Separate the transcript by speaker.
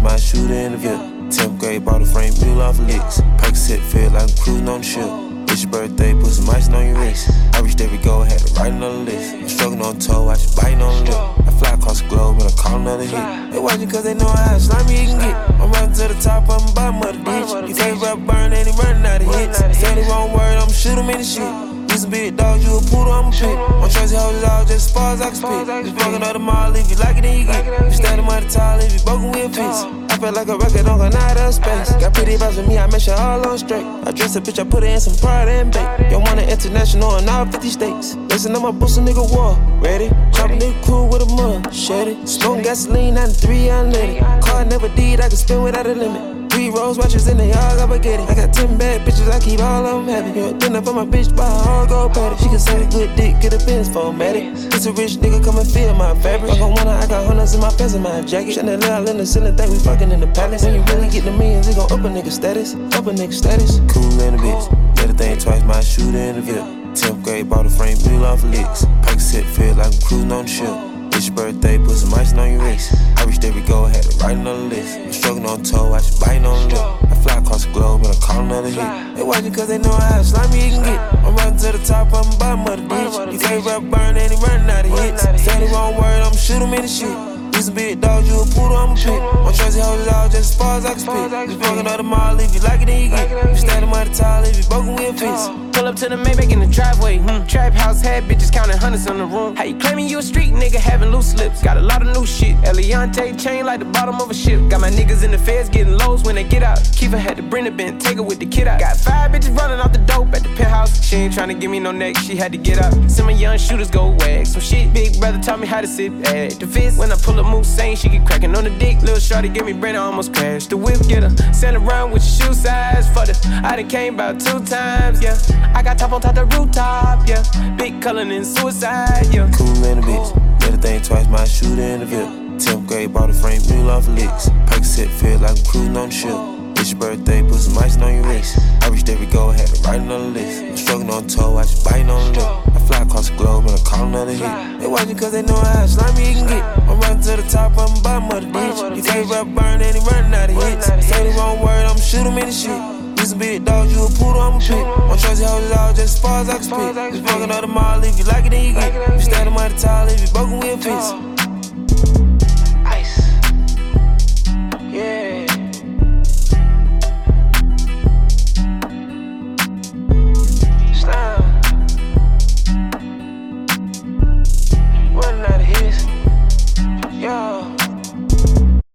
Speaker 1: my shooter in the VIP. 10th grade, bought a frame mule off of licks. Percocet feel like I'm cruising on the ship. It's your birthday, put some ice on your wrist. I reached every goal, had to write it on the list. I'm struggling on toe, I just biting on the lip. I fly across the globe and I call another hit. They watching cause they know how slimy you can get. I'm riding to the top, I'm bottom of the ditch. You fake rap burn and he running out of hits. Say the wrong word, I'ma shoot him in the shit. You some big dogs, you a poodle, I'm a pit. I'm trying to hold it all just as far as I can spit. Just fucking up the mall, if you like it, then you get. You standing money tall, if you broken, we'll fix. I feel like a record on going out of space. Got pretty vibes with me, I make sure all on straight. I dress a bitch, I put her in some pride and bake. Yo, want an international in all 50 states. Listen, I'm a boost, a nigga war. Ready? Chop a nigga cool with a mud. Shady. Smoke gasoline, 93 unleaded. Car never did, I can spin without a limit. 3 rose watches in the yard, I get it. I got 10 bad bitches, I keep all of them happy. You a dinner for my bitch, buy her all gold patty. She can say a good dick, get a Benz formatted. It's a rich nigga, come and feel my fabric. Fuck on one, I got hundreds in my pants and my jacket. Chandelier in the ceiling, think we fucking in the palace. When you really get the millions, it gon' up a nigga status. Up a nigga status. Cool in a bitch, better think twice, my shooter in the VIP. 10th grade, bought a frame mule off of licks. Percocet feel like I'm cruising on the ship. It's your birthday, put some ice on your wrist. I reached every goal, had to write it on the list. I'm struggling on toe, I just biting on the lip. I fly across the globe and I call another hit. They watching cause they know how slimy you can get. I'm riding to the top, I'm bottom of the ditch. You fake rap burn and he running out of hits. Say the wrong word, I'ma shoot him in the shit. You some big dogs, you a poodle, I'm a pit. I'm trying to hold it all just as far as I can spit. Just fucking up the mall, if you like it, then you get. You standing money tall, if you broken, we'll fix.
Speaker 2: Pull up to the Maybach in the driveway. Trap house had bitches counting hundreds on the room. How you claiming you a street nigga having loose lips? Got a lot of new shit. Eliante chain like the bottom of a ship. Got my niggas in the feds getting lows when they get out. Kiefer had to bring the bin, take her with the kid out. Got 5 bitches running off the dope at the penthouse. She ain't tryna give me no neck, she had to get out. Some of young shooters go wag some shit. Big brother taught me how to sit at the fist. When I pull up moose saying she get cracking on the dick. Lil' shorty give me brain, I almost crashed. The whip get her. Send around with your shoe size. For the I done came about 2 times, yeah. I got top on top the rooftop, yeah. Big color and suicide, yeah.
Speaker 1: Cool in a bitch, better think twice, my shooter in the VIP. 10th grade, bought a frame mule off of licks. Percocet feel like I'm cruising on the ship. It's your birthday, put some ice on your wrist. I reached every goal, had to write it on the list. I'm struggling on toe, I just biting on the lip. I fly across the globe and I call another hit. They watching cause they know how slimy you can get. I'm riding to the top, I'm bottom of the ditch. You fake rap burn and he running out of hits. Say the wrong word, I'ma shoot him in the shit. You some big dogs, you a poodle, I'm a pit. I'm trying to hold it all just as far as I can spit. Just fucking up the mall, if you like it, then you get. You standing money tall, if you broken, we'll fix.